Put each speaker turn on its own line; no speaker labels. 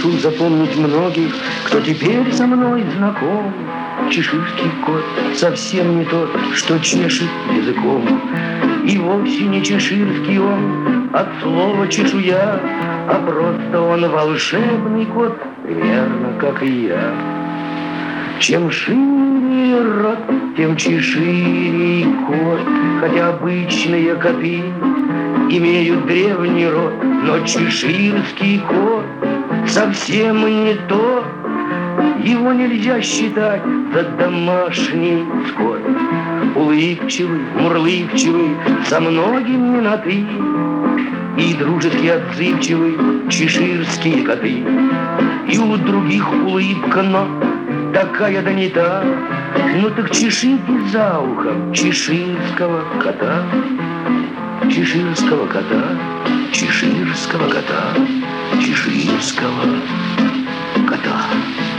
Спешу запомнить многих, кто теперь со мной знаком. Чеширский кот совсем не тот, что чешет языком. И вовсе не чеширский он от слова чешуя, а просто он волшебный кот, примерно как и я. Чем шире рот, тем чеширей кот, хотя обычные коты имеют древний род, но чеширский кот совсем не то. Его нельзя считать за домашний скот. Улыбчивый, мурлыкчивый, со многими на «ты», и дружески отзывчивый чеширские коты. И у других улыбка, но такая да не та. Ну так чешите за ухом чеширского кота. Чеширского кота, чеширского кота, чеширского кота.